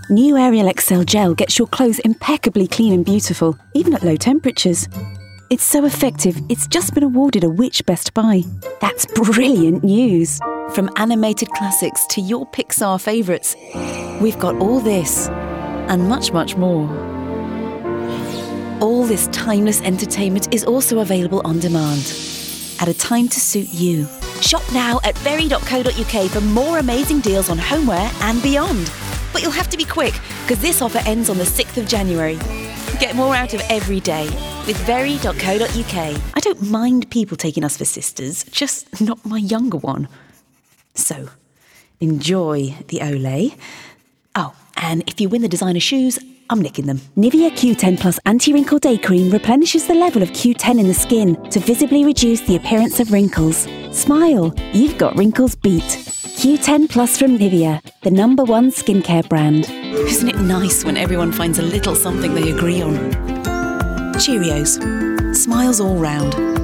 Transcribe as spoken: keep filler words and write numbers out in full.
New Ariel X L Gel gets your clothes impeccably clean and beautiful, even at low temperatures. It's so effective, it's just been awarded a Which Best Buy. That's brilliant news. From animated classics to your Pixar favourites, we've got all this and much, much more. All this timeless entertainment is also available on demand at a time to suit you. Shop now at very dot co dot uk for more amazing deals on homeware and beyond. But you'll have to be quick, because this offer ends on the sixth of January. Get more out of every day with very dot co dot uk. I don't mind people taking us for sisters, just not my younger one. So, enjoy the Olay. Oh, and if you win the designer shoes, I'm nicking them. Nivea Q ten Plus Anti-Wrinkle Day Cream replenishes the level of Q ten in the skin to visibly reduce the appearance of wrinkles. Smile, you've got wrinkles beat. Q ten Plus from Nivea, the number one skincare brand. Isn't it nice when everyone finds a little something they agree on? Cheerios. Smiles all round.